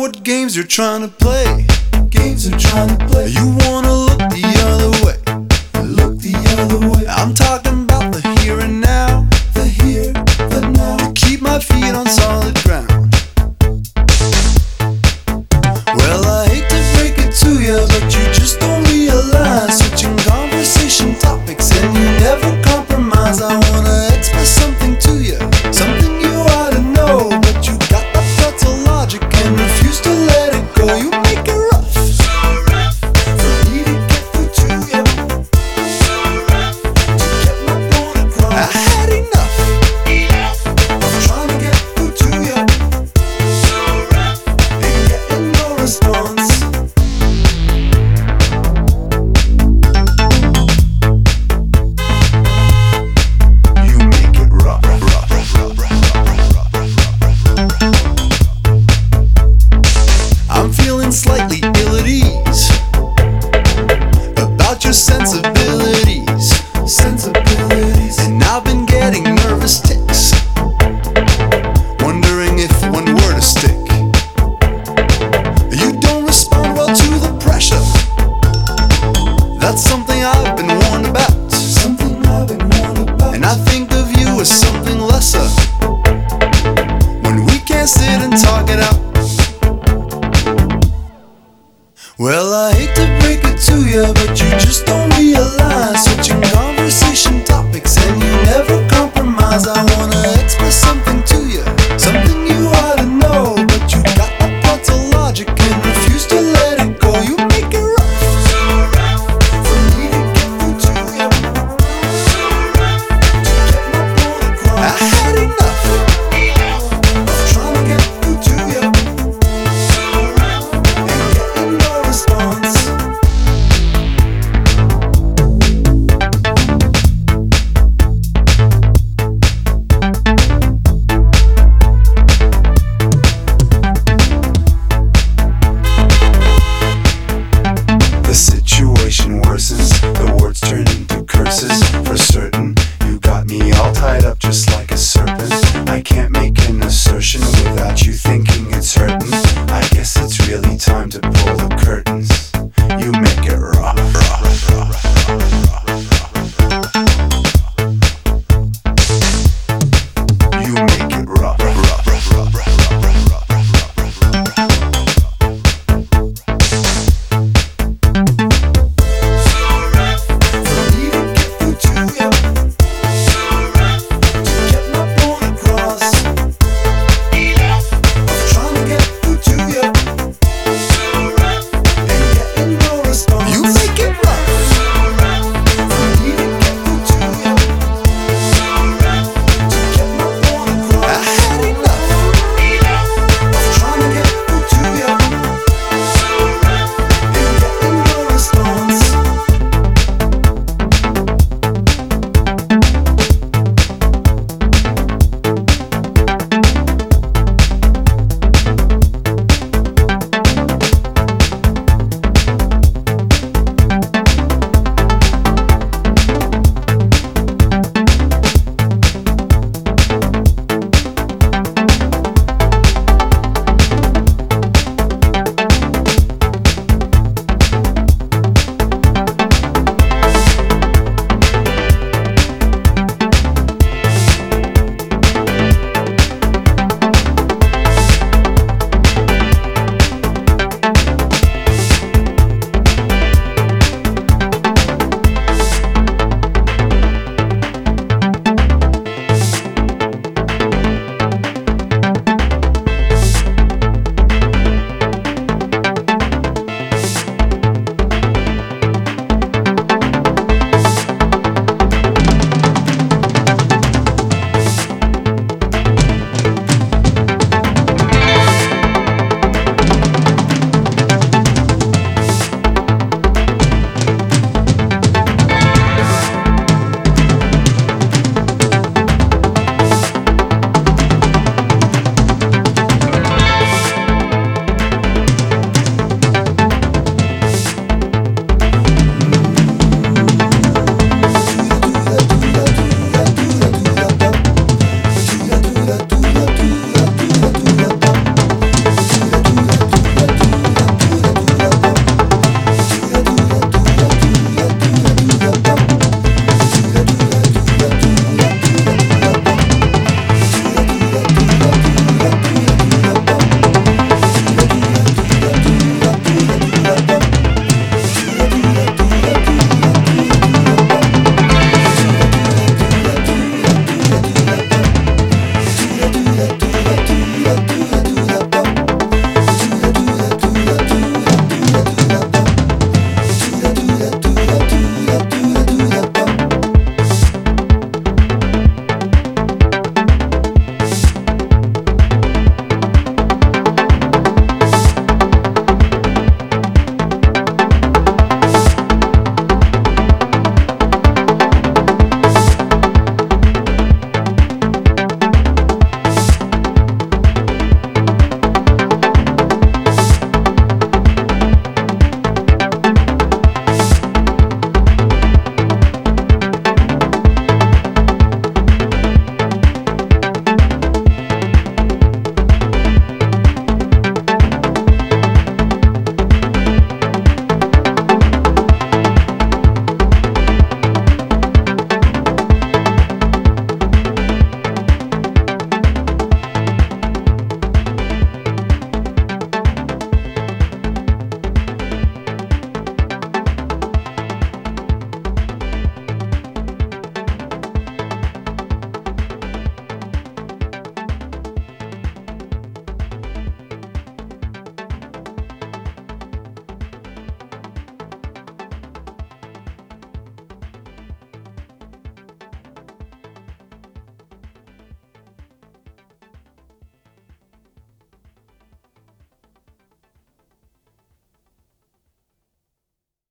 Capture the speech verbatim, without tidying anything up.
what games you're trying to play. Games you're trying to play. You wanna look the other way. Look the other way. I'm talking about the here and now. The here, the now. To keep my feet on solid ground. Well, I hate to break it to you, but you just don't realize. Switching conversation topics and you never compromise. I wanna express something to you, something you ought to know, but you got that pretzel logic and refuse to let it go. You make it rough, so rough, for me to get through to you, so rough, to get my point across. I had enough, enough of trying to get through to you, so rough, and getting no response. You make it rough, rough, rough, rough, rough, rough, rough, rough, rough. I'm feeling slightly ill at ease about your sensibilities, sensibilities, and I've been getting nervous ticks, wondering if one were to stick. You don't respond well to the pressure. That's something I've been warned about. Something I've been warned about. And I think of you as something lesser when we can't sit and talk it out. Well, I hate to break it to you, but you just don't